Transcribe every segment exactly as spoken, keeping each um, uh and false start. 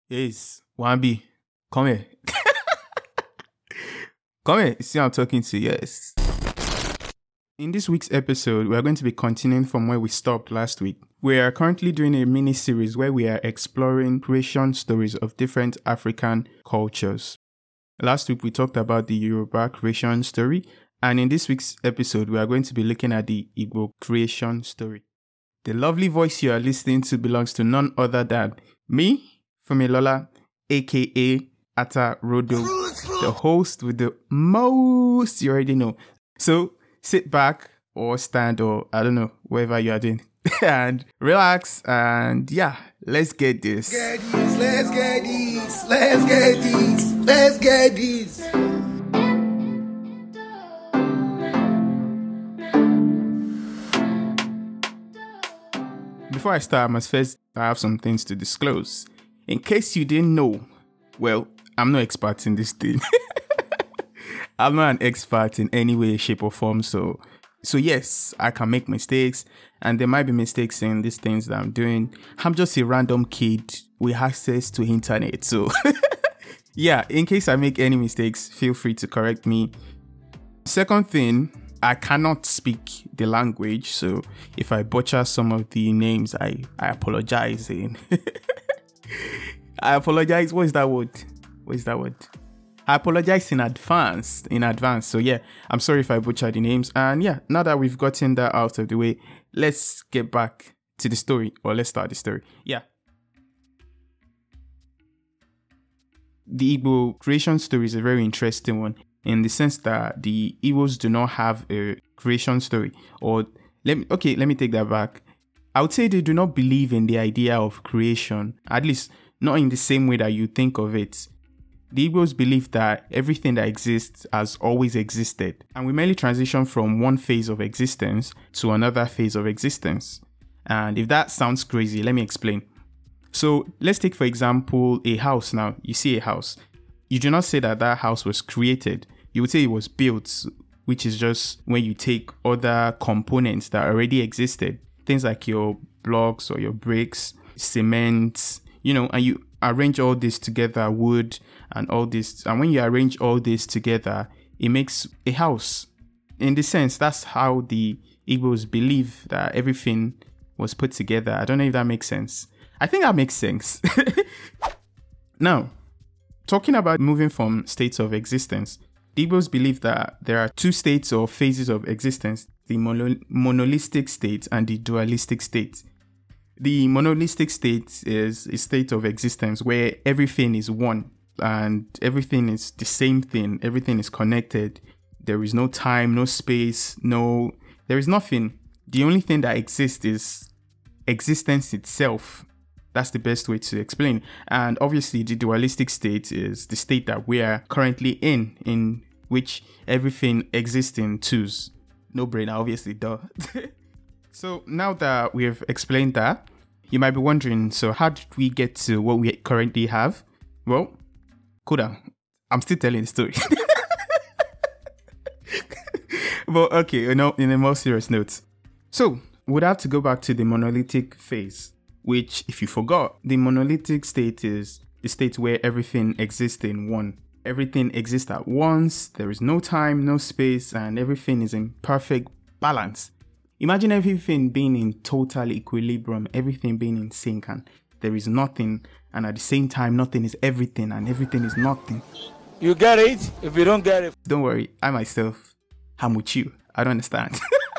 Yes, Wambi, come here. Come here. See, I'm talking to you. Yes. In this week's episode, we are going to be continuing from where we stopped last week. We are currently doing a mini series where we are exploring creation stories of different African cultures. Last week, we talked about the Yoruba creation story, and in this week's episode, we are going to be looking at the Igbo creation story. The lovely voice you are listening to belongs to none other than me, Fumilola, aka Ata Rodo, the host with the most you already know. So sit back or stand or I don't know, wherever you are doing, and relax. And yeah, let's get this. Get this, let's get this, let's get this, let's get this. Before I start, I must first have some things to disclose. In case you didn't know, well, I'm no expert in this thing. I'm not an expert in any way, shape, or form. So, so yes, I can make mistakes, and there might be mistakes in these things that I'm doing. I'm just a random kid with access to internet. So, yeah, in case I make any mistakes, feel free to correct me. Second thing, I cannot speak the language, so if I butcher some of the names, I, I apologize. In I apologize. What is that word? What is that word? I apologize in advance. In advance. So yeah, I'm sorry if I butcher the names. And yeah, now that we've gotten that out of the way, let's get back to the story, or let's start the story. Yeah. The Igbo creation story is a very interesting one, in the sense that the Igbos do not have a creation story. Or let me okay, let me take that back. I would say they do not believe in the idea of creation, at least not in the same way that you think of it. The Igbos believe that everything that exists has always existed, and we merely transition from one phase of existence to another phase of existence. And if that sounds crazy, let me explain. So let's take, for example, a house. Now, you see a house. You do not say that that house was created. You would say it was built, which is just when you take other components that already existed, things like your blocks or your bricks, cement, you know, and you arrange all this together, wood and all this. And when you arrange all this together, it makes a house. In the sense, that's how the Igbos believe that everything was put together. I don't know if that makes sense. I think that makes sense. Now, talking about moving from states of existence, the Igbos believe that there are two states or phases of existence, the mono- monolithic state and the dualistic state. The monolithic state is a state of existence where everything is one and everything is the same thing. Everything is connected. There is no time, no space, no, there is nothing. The only thing that exists is existence itself. That's the best way to explain. And obviously the dualistic state is the state that we are currently in, in which everything exists in twos. No brainer, obviously, duh. So now that we have explained that, you might be wondering, so how did we get to what we currently have? Well, cool down. I'm still telling the story. But okay, you know, in a more serious note. So we'd have to go back to the monolithic phase, which, if you forgot, the monolithic state is the state where everything exists in one. Everything exists at once, there is no time, no space, and everything is in perfect balance. Imagine everything being in total equilibrium, everything being in sync, and there is nothing, and at the same time, nothing is everything, and everything is nothing. You get it? If you don't get it, don't worry, I myself, I'm with you. I don't understand.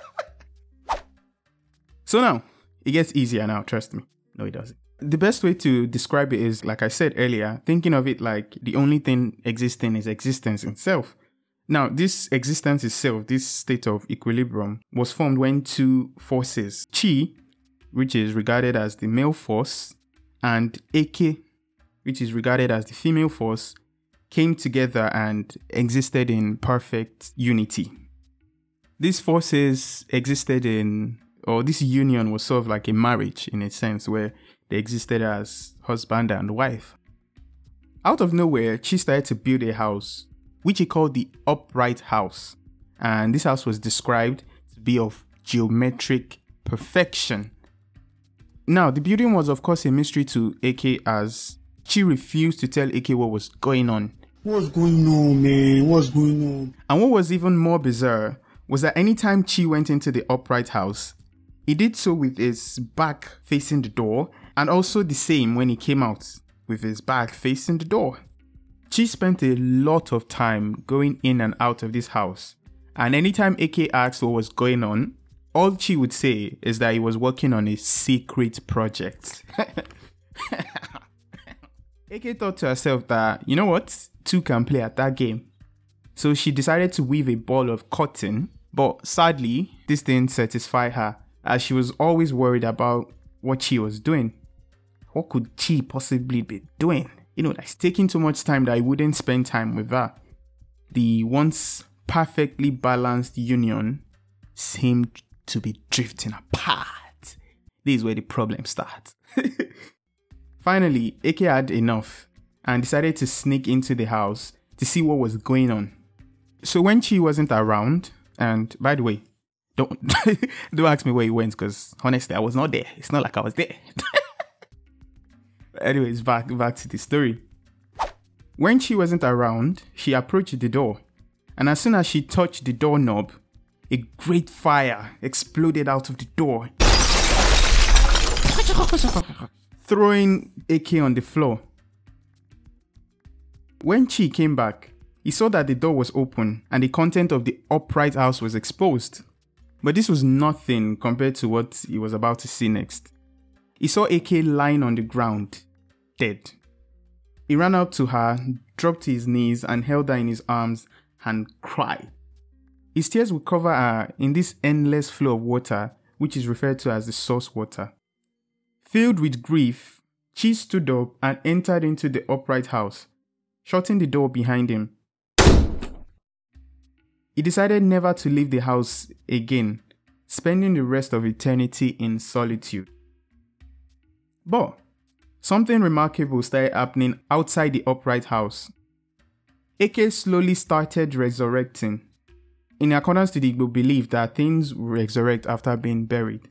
So now, it gets easier now, trust me. No, it doesn't. The best way to describe it is, like I said earlier, thinking of it like the only thing existing is existence itself. Now, this existence itself, this state of equilibrium, was formed when two forces, Chi, which is regarded as the male force, and Eke, which is regarded as the female force, came together and existed in perfect unity. These forces existed in, or this union was sort of like a marriage in a sense, where they existed as husband and wife. Out of nowhere, Chi started to build a house, which he called the upright house. And this house was described to be of geometric perfection. Now, the building was of course a mystery to Eke, as Chi refused to tell Eke what was going on. What's going on, man? What's going on? And what was even more bizarre was that anytime Chi went into the upright house, he did so with his back facing the door, and also the same when he came out, with his back facing the door. Chi spent a lot of time going in and out of this house, and anytime Eke asked what was going on, all Chi would say is that he was working on a secret project. Eke thought to herself that, you know what, two can play at that game. So she decided to weave a ball of cotton, but sadly, this didn't satisfy her, as she was always worried about what Chi was doing. What could Chi possibly be doing? You know, like taking too much time that he wouldn't spend time with her. The once perfectly balanced union seemed to be drifting apart. This is where the problem starts. Finally, Eke had enough and decided to sneak into the house to see what was going on. So when Chi wasn't around, and by the way, don't don't ask me where he went, because honestly, I was not there. It's not like I was there. Anyways, back back to the story. When she wasn't around, she approached the door, and as soon as she touched the doorknob, a great fire exploded out of the door, throwing Eke on the floor. When Chi came back, he saw that the door was open and the content of the upright house was exposed. But this was nothing compared to what he was about to see next. He saw Eke lying on the ground, dead. He ran out to her, dropped to his knees and held her in his arms and cried. His tears would cover her in this endless flow of water, which is referred to as the source water. Filled with grief, Chi stood up and entered into the upright house, shutting the door behind him. He decided never to leave the house again, spending the rest of eternity in solitude. But something remarkable started happening outside the upright house. Eke slowly started resurrecting, in accordance to the Igbo belief that things resurrect after being buried.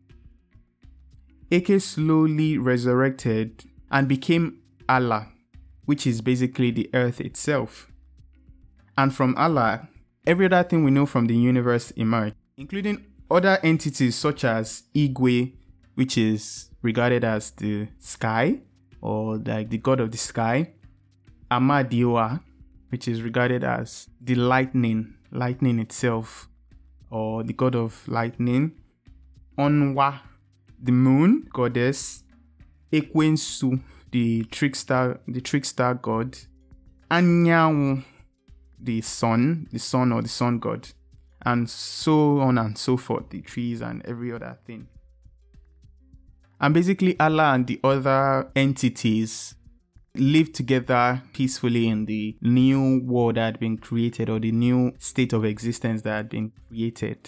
Eke slowly resurrected and became Allah, which is basically the earth itself. And from Allah, every other thing we know from the universe emerged, including other entities such as Igwe, which is regarded as the sky, or like the god of the sky, Amadioa, which is regarded as the lightning, lightning itself, or the god of lightning, Onwa, the moon goddess, Ekwensu, the trickster, the trickster god, Anyanwu, the sun, the sun or the sun god, and so on and so forth, the trees and every other thing. And basically Allah and the other entities lived together peacefully in the new world that had been created, or the new state of existence that had been created.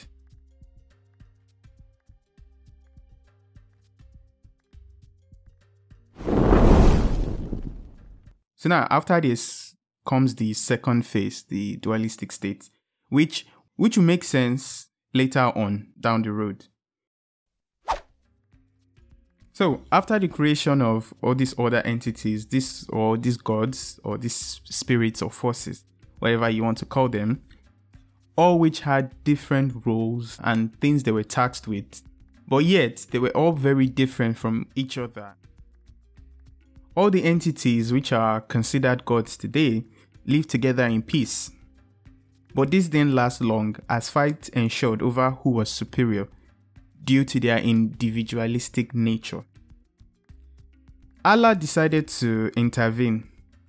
So now, after this comes the second phase, the dualistic state, which which will make sense later on down the road. So after the creation of all these other entities, this or these gods or these spirits or forces, whatever you want to call them, all which had different roles and things they were tasked with, but yet they were all very different from each other. All the entities which are considered gods today live together in peace. But this didn't last long, as fights ensued over who was superior due to their individualistic nature. Allah decided to intervene.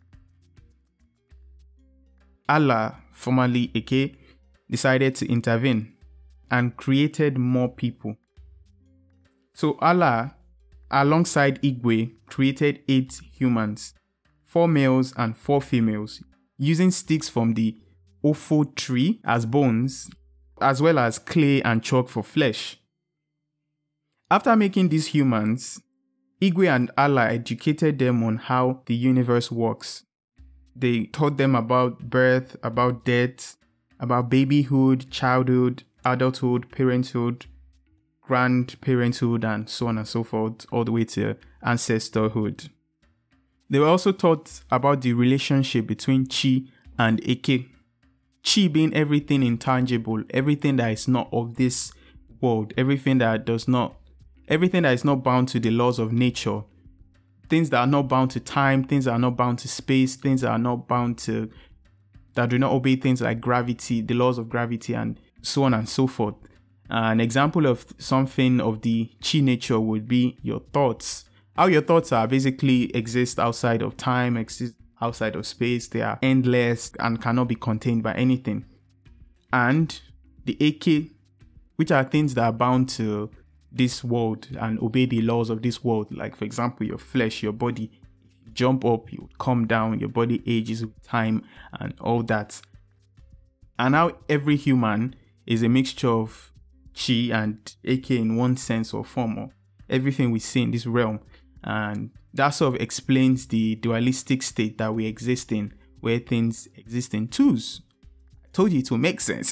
Allah, formerly Eke, decided to intervene and created more people. So Allah, alongside Igwe, created eight humans, four males and four females, using sticks from the Ofo tree as bones, as well as clay and chalk for flesh. After making these humans, Igwe and Allah educated them on how the universe works. They taught them about birth, about death, about babyhood, childhood, adulthood, parenthood, grandparenthood, and so on and so forth, all the way to ancestorhood. They were also taught about the relationship between Chi and Eke. Chi being everything intangible, everything that is not of this world, everything that does not, everything that is not bound to the laws of nature, things that are not bound to time, things that are not bound to space, things that are not bound to, that do not obey things like gravity, the laws of gravity, and so on and so forth. An example of something of the Chi nature would be your thoughts. How your thoughts are basically exist outside of time, exist outside of space. They are endless and cannot be contained by anything. And the Eke, which are things that are bound to this world and obey the laws of this world. Like, for example, your flesh, your body. If you jump up, you come down, your body ages with time and all that. And now every human is a mixture of Chi and Eke in one sense or form, or everything we see in this realm. And that sort of explains the dualistic state that we exist in, where things exist in twos. I told you it will make sense.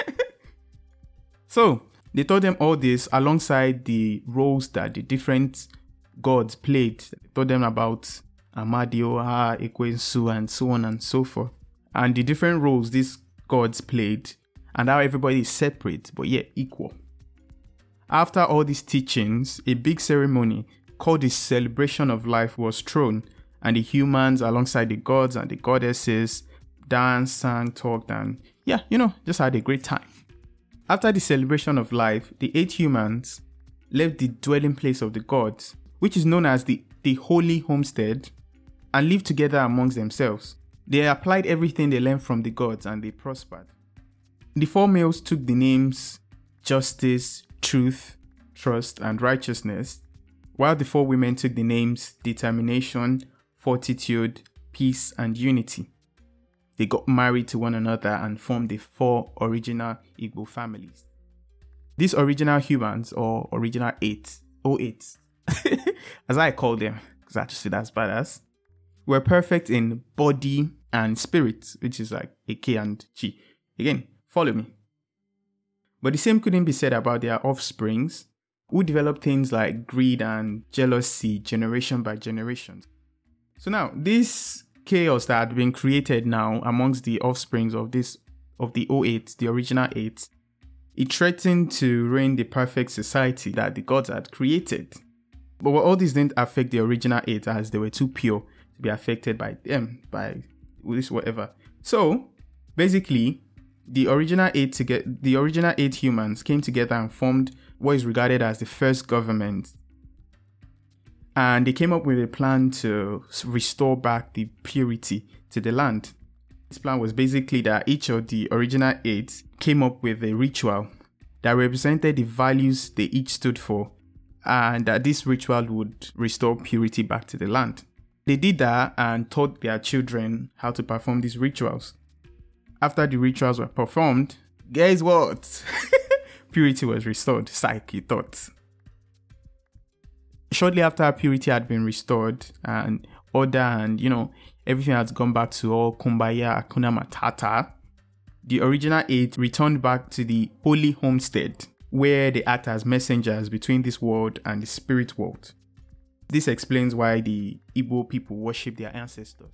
So, they taught them all this alongside the roles that the different gods played. They taught them about Amadioha, Ekwensu, and so on and so forth. And the different roles these gods played, and how everybody is separate but yet equal. After all these teachings, a big ceremony called the Celebration of Life was thrown, and the humans alongside the gods and the goddesses danced, sang, talked, and yeah, you know, just had a great time. After the Celebration of Life, the eight humans left the dwelling place of the gods, which is known as the, the Holy Homestead, and lived together amongst themselves. They applied everything they learned from the gods and they prospered. The four males took the names Justice, Truth, Trust, and Righteousness, while the four women took the names Determination, Fortitude, Peace, and Unity. They got married to one another and formed the four original Igbo families. These original humans, or original eight, oh eight, as I call them, because I just feel that's badass, were perfect in body and spirit, which is like Eke and Chi. Again, follow me. But the same couldn't be said about their offsprings, who developed things like greed and jealousy generation by generation. So now, this chaos that had been created now amongst the offsprings of this of the oh eight, the original eight, it threatened to ruin the perfect society that the gods had created. But all this didn't affect the original eight, as they were too pure to be affected by them, by this whatever. So basically, the original eight to get the original eight humans came together and formed what is regarded as the first government. And they came up with a plan to restore back the purity to the land. This plan was basically that each of the original eight came up with a ritual that represented the values they each stood for, and that this ritual would restore purity back to the land. They did that and taught their children how to perform these rituals. After the rituals were performed, guess what? Purity was restored. Psych, you thought. Shortly after purity had been restored and order and, you know, everything has gone back to all Kumbaya, Hakuna Matata, the original eight returned back to the Holy Homestead, where they act as messengers between this world and the spirit world. This explains why the Igbo people worship their ancestors.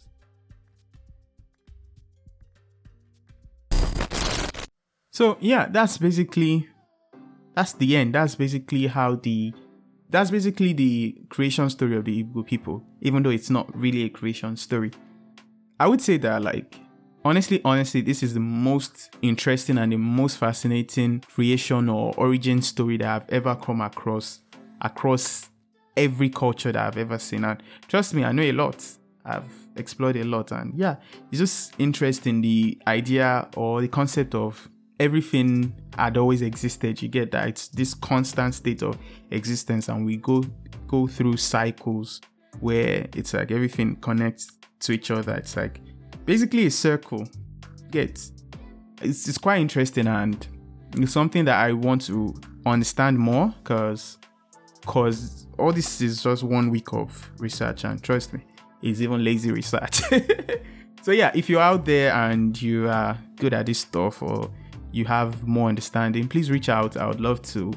So yeah, that's basically, that's the end. That's basically how the, that's basically the creation story of the Igbo people, even though it's not really a creation story. I would say that, like, honestly, honestly, this is the most interesting and the most fascinating creation or origin story that I've ever come across, across every culture that I've ever seen. And trust me, I know a lot. I've explored a lot. And yeah, it's just interesting, the idea or the concept of everything had always existed. You get that it's this constant state of existence, and we go go through cycles where it's like everything connects to each other. It's like basically a circle. Get it's, it's quite interesting, and it's something that I want to understand more, because because all this is just one week of research, and trust me, it's even lazy research. So yeah, if you're out there and you are good at this stuff, or you have more understanding, please reach out. I would love to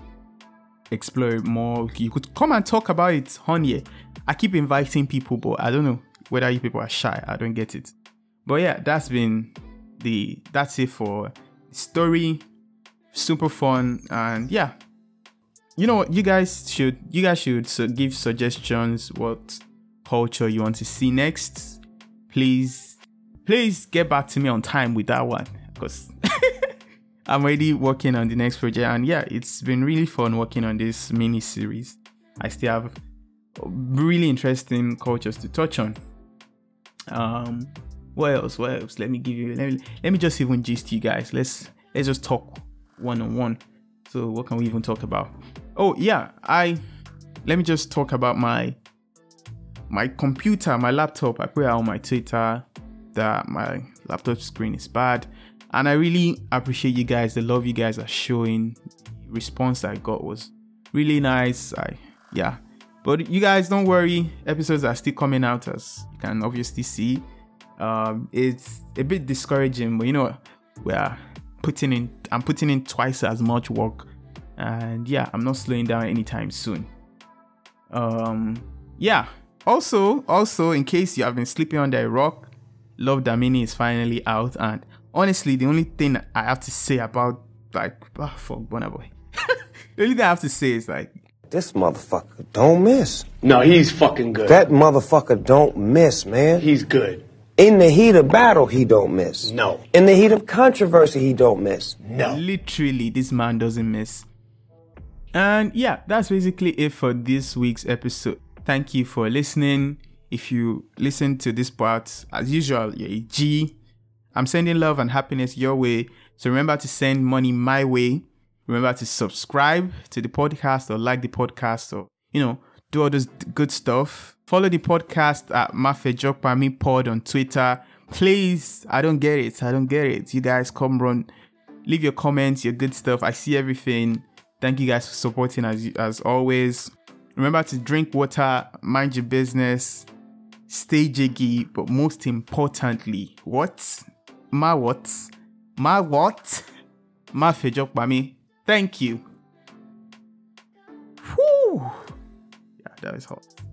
explore it more. You could come and talk about it on here. I keep inviting people, but I don't know. whether you people are shy. I don't get it. But yeah, that's been the that's it for story. Super fun, and yeah, you know what, you guys should you guys should so give suggestions what culture you want to see next. Please, please get back to me on time with that one, because I'm already working on the next project, and yeah, it's been really fun working on this mini series. I still have really interesting cultures to touch on. Um, what else? What else? Let me give you. Let me let me just even gist you guys. Let's let's just talk one on one. So what can we even talk about? Oh yeah, I let me just talk about my my computer, my laptop. I put it on my Twitter that my laptop screen is bad, and I really appreciate you guys. The love you guys are showing. The response I got was really nice. I yeah, but you guys don't worry. Episodes are still coming out, as you can obviously see. Um, it's a bit discouraging, but you know we are putting in. I'm putting in twice as much work, and yeah, I'm not slowing down anytime soon. Um, yeah. Also, also, in case you have been sleeping under a rock, Love Damini is finally out, and honestly, the only thing I have to say about like, oh, fuck, Burna Boy. The only thing I have to say is like, this motherfucker don't miss. No, he's fucking good. That motherfucker don't miss, man. He's good. In the heat of battle, he don't miss. No. In the heat of controversy, he don't miss. No. Literally, this man doesn't miss. And yeah, that's basically it for this week's episode. Thank you for listening. If you listen to this part, as usual, you're a G. I'm sending love and happiness your way. So remember to send money my way. Remember to subscribe to the podcast, or like the podcast, or, you know, do all this good stuff. Follow the podcast at Mafejokpami Pod on Twitter. Please, I don't get it. I don't get it. You guys come run. Leave your comments, your good stuff. I see everything. Thank you guys for supporting as, as always. Remember to drink water, mind your business, stay jiggy, but most importantly, what? My what? My what? Mafejokpami. Thank you. Whew. Yeah, that was hot.